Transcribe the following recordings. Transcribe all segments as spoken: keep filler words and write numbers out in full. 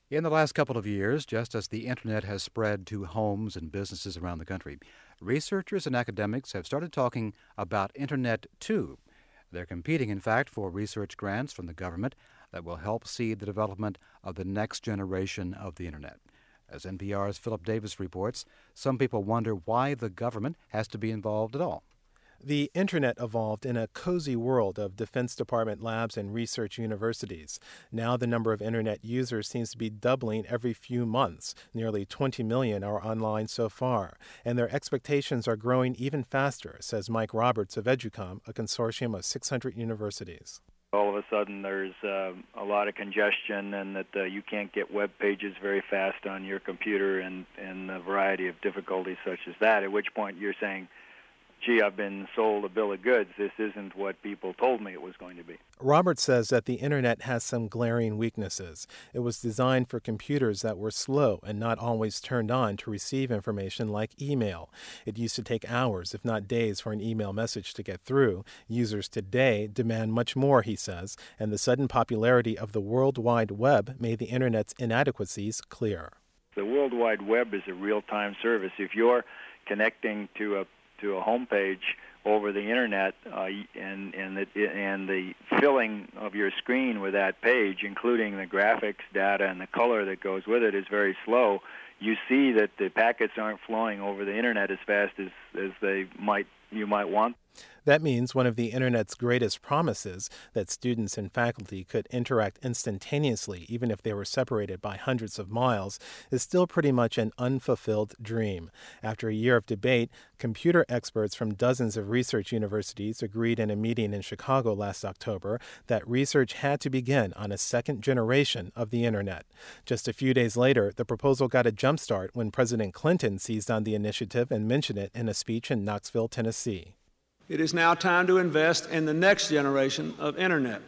In the last couple of years, just as the Internet has spread to homes and businesses around the country, researchers and academics have started talking about Internet two. They're competing, in fact, for research grants from the government that will help seed the development of the next generation of the Internet. As N P R's Philip Davis reports, some people wonder why the government has to be involved at all. The Internet evolved in a cozy world of Defense Department labs and research universities. Now the number of Internet users seems to be doubling every few months. Nearly twenty million are online so far, and their expectations are growing even faster, says Mike Roberts of EDUCOM, a consortium of six hundred universities. All of a sudden there's uh, a lot of congestion and that uh, you can't get web pages very fast on your computer and, and a variety of difficulties such as that, at which point you're saying, gee, I've been sold a bill of goods. This isn't what people told me it was going to be. Roberts says that the Internet has some glaring weaknesses. It was designed for computers that were slow and not always turned on to receive information like email. It used to take hours, if not days, for an email message to get through. Users today demand much more, he says, and the sudden popularity of the World Wide Web made the Internet's inadequacies clear. The World Wide Web is a real-time service. If you're connecting to a to a home page over the Internet, uh, and and the, and the filling of your screen with that page, including the graphics data and the color that goes with it, is very slow. You see that the packets aren't flowing over the Internet as fast as, as they might you might want. That means one of the Internet's greatest promises, that students and faculty could interact instantaneously even if they were separated by hundreds of miles, is still pretty much an unfulfilled dream. After a year of debate, computer experts from dozens of research universities agreed in a meeting in Chicago last October that research had to begin on a second generation of the Internet. Just a few days later, the proposal got a jump start when President Clinton seized on the initiative and mentioned it in a speech in Knoxville, Tennessee. It is now time to invest in the next generation of Internet.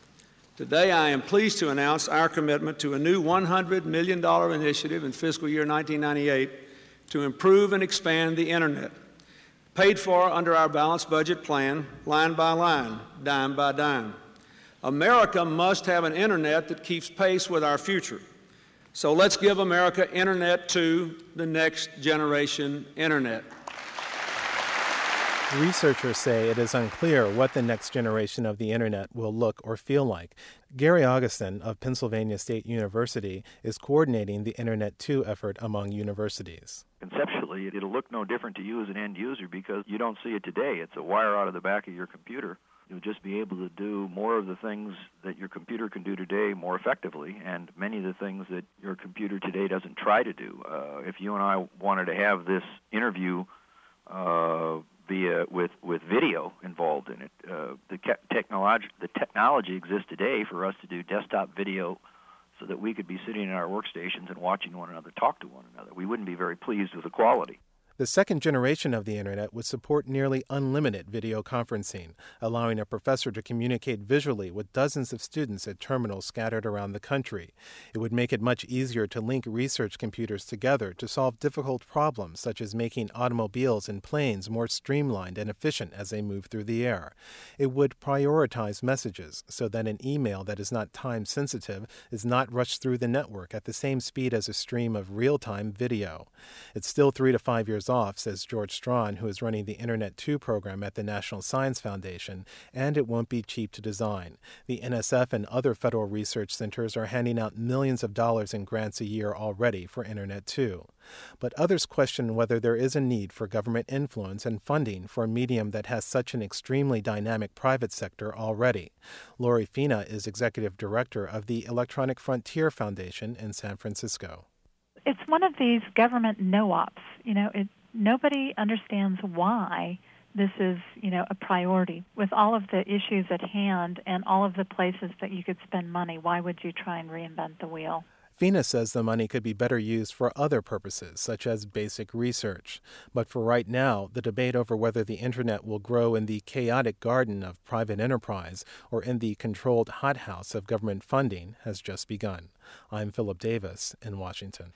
Today, I am pleased to announce our commitment to a new one hundred million dollars initiative in fiscal year nineteen ninety-eight to improve and expand the Internet, paid for under our balanced budget plan, line by line, dime by dime. America must have an Internet that keeps pace with our future. So let's give America Internet two, the next generation Internet. Researchers say it is unclear what the next generation of the Internet will look or feel like. Gary Augustin of Pennsylvania State University is coordinating the Internet two effort among universities. Conceptually, it'll look no different to you as an end user because you don't see it today. It's a wire out of the back of your computer. You'll just be able to do more of the things that your computer can do today more effectively, and many of the things that your computer today doesn't try to do. Uh, if you and I wanted to have this interview uh, via with, with video involved in it, uh, the technology the technology exists today for us to do desktop video so that we could be sitting in our workstations and watching one another talk to one another. We wouldn't be very pleased with the quality. The second generation of the Internet would support nearly unlimited video conferencing, allowing a professor to communicate visually with dozens of students at terminals scattered around the country. It would make it much easier to link research computers together to solve difficult problems, such as making automobiles and planes more streamlined and efficient as they move through the air. It would prioritize messages so that an email that is not time-sensitive is not rushed through the network at the same speed as a stream of real-time video. It's still three to five years off, says George Strawn, who is running the Internet two program at the National Science Foundation, and it won't be cheap to design. The N S F and other federal research centers are handing out millions of dollars in grants a year already for Internet two. But others question whether there is a need for government influence and funding for a medium that has such an extremely dynamic private sector already. Lori Fina is executive director of the Electronic Frontier Foundation in San Francisco. It's one of these government no-ops. You know, it, nobody understands why this is, you know, a priority. With all of the issues at hand and all of the places that you could spend money, why would you try and reinvent the wheel? Fina says the money could be better used for other purposes, such as basic research. But for right now, the debate over whether the Internet will grow in the chaotic garden of private enterprise or in the controlled hothouse of government funding has just begun. I'm Philip Davis in Washington.